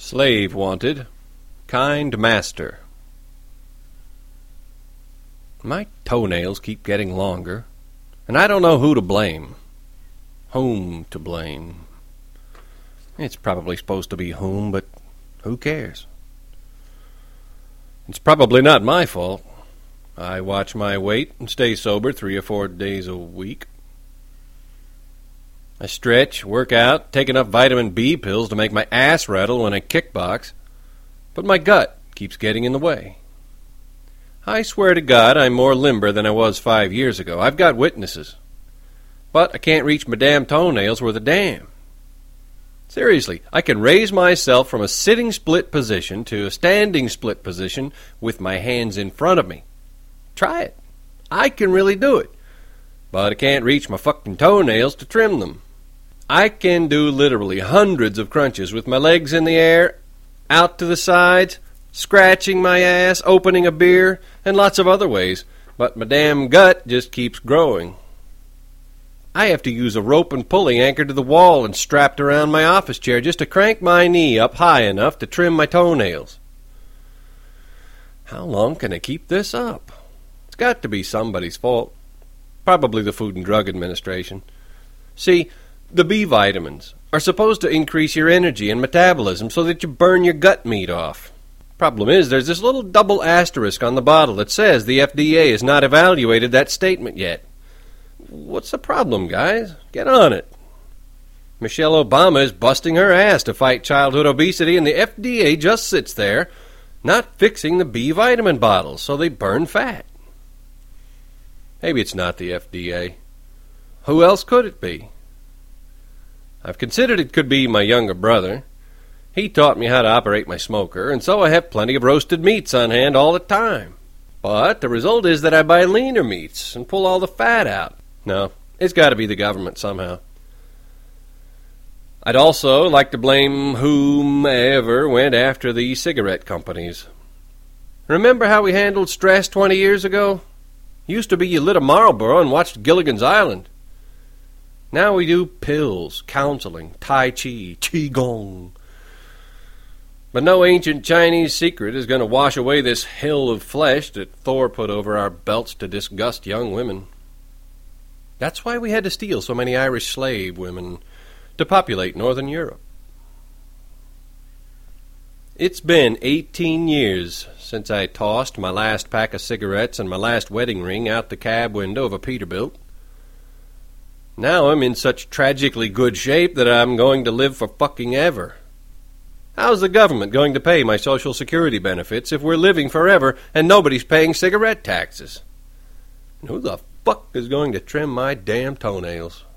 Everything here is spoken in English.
Slave wanted. Kind master. My toenails keep getting longer, and I don't know who to blame. Whom to blame. It's probably supposed to be whom, but who cares? It's probably not my fault. I watch my weight and stay sober 3 or 4 days a week. I stretch, work out, take enough vitamin B pills to make my ass rattle when I kickbox, but my gut keeps getting in the way. I swear to God I'm more limber than I was 5 years ago. I've got witnesses. But I can't reach my damn toenails worth a damn. Seriously, I can raise myself from a sitting split position to a standing split position with my hands in front of me. Try it. I can really do it. But I can't reach my fucking toenails to trim them. I can do literally hundreds of crunches with my legs in the air, out to the sides, scratching my ass, opening a beer, and lots of other ways, but my damn gut just keeps growing. I have to use a rope and pulley anchored to the wall and strapped around my office chair just to crank my knee up high enough to trim my toenails. How long can I keep this up? It's got to be somebody's fault. Probably the Food and Drug Administration. See, the B vitamins are supposed to increase your energy and metabolism so that you burn your gut meat off. Problem is, there's this little double asterisk on the bottle that says the FDA has not evaluated that statement yet. What's the problem, guys? Get on it. Michelle Obama is busting her ass to fight childhood obesity, and the FDA just sits there, not fixing the B vitamin bottles, so they burn fat. Maybe it's not the FDA. Who else could it be? I've considered it could be my younger brother. He taught me how to operate my smoker, and so I have plenty of roasted meats on hand all the time. But the result is that I buy leaner meats and pull all the fat out. No, it's got to be the government somehow. I'd also like to blame whomever went after the cigarette companies. Remember how we handled stress 20 years ago? Used to be you lit a Marlboro and watched Gilligan's Island. Now we do pills, counseling, Tai Chi, Qigong. But no ancient Chinese secret is going to wash away this hill of flesh that Thor put over our belts to disgust young women. That's why we had to steal so many Irish slave women to populate Northern Europe. It's been 18 years since I tossed my last pack of cigarettes and my last wedding ring out the cab window of a Peterbilt. Now I'm in such tragically good shape that I'm going to live for fucking ever. How's the government going to pay my Social Security benefits if we're living forever and nobody's paying cigarette taxes? And who the fuck is going to trim my damn toenails?